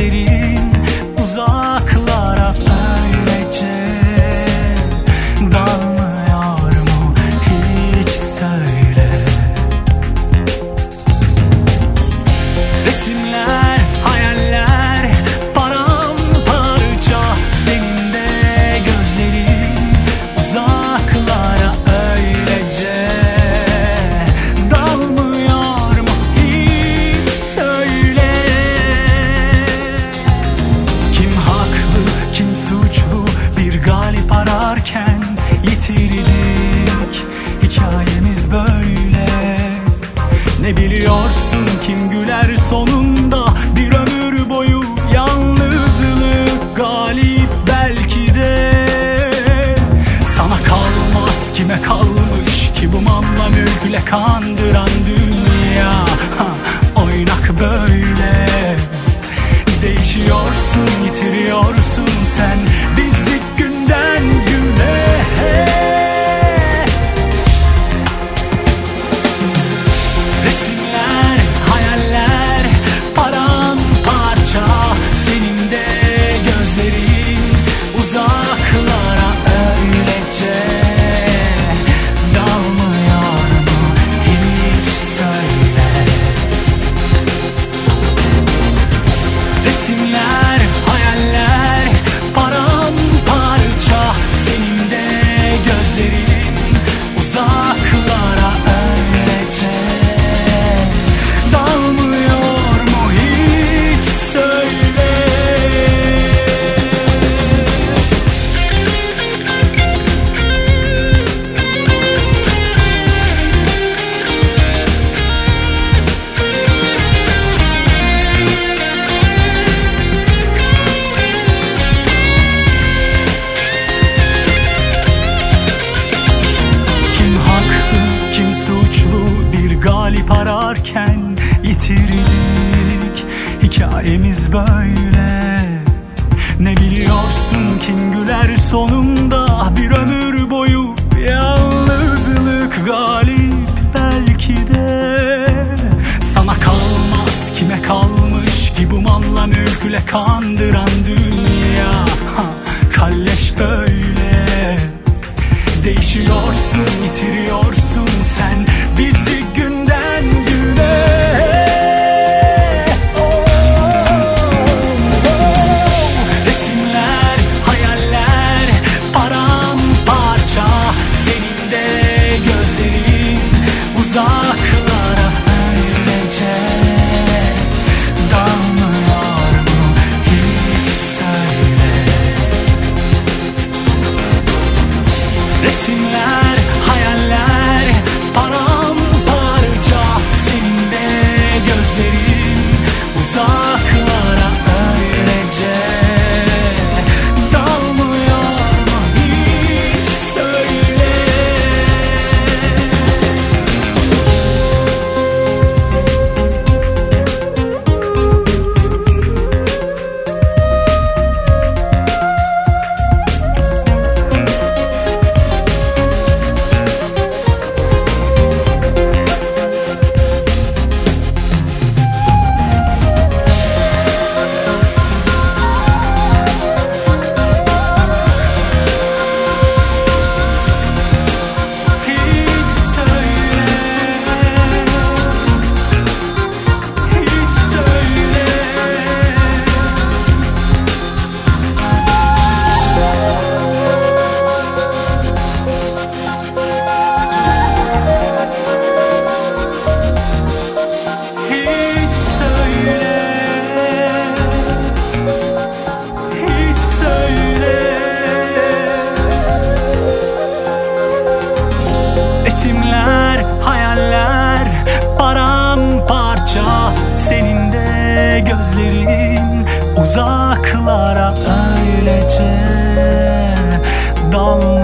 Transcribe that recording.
gözlerin uzaklara öylece dalmıyor mu hiç söyle. Resimler, hayaller paramparça, senin de gözlerin uzaklara öylece dalmıyor mu hiç söyle. Kim haklı, kim suçlu, bir galip ararken yitirdik. Hikayemiz böyle. Ne biliyorsun kim güler sonunda, bir ömür boyu yalnızlık galip belki de. Sana kalmaz kime kalmış ki bu malla mülkle kandıran dünya. Oynak böyle. Değişiyorsun, yitiriyorsun sen bizi günden güne. Resimler, hayaller paramparça, senin de gözlerin uzaklara öylece dalmıyor mu hiç söyle. Resimler, hayaller paramparça, senin de gözlerin uzaklara öylece dalmıyor mu hiç söyle. Kim haklı, kim suçlu, bir galip ararken yitirdik. Hikayemiz böyle. Ne biliyorsun kim güler sonunda, bir ömür boyu yalnızlık galip belki de. Sana kalmaz kime kalmış ki bu malla mülkle kandıran dünya. Kalleş böyle. Değişiyorsun, yitiriyorsun sen bizi günden güne. Resimler, hayaller paramparça, senin de gözlerin uzaklara öylece dalmıyor mu hiç söyle. Resimler, hayaller paramparça, senin de gözlerin uzaklara öylece dalmıyor mu hiç söyle. Resimler, hayaller paramparça, senin de gözlerin uzaklara öylece dalmıyor.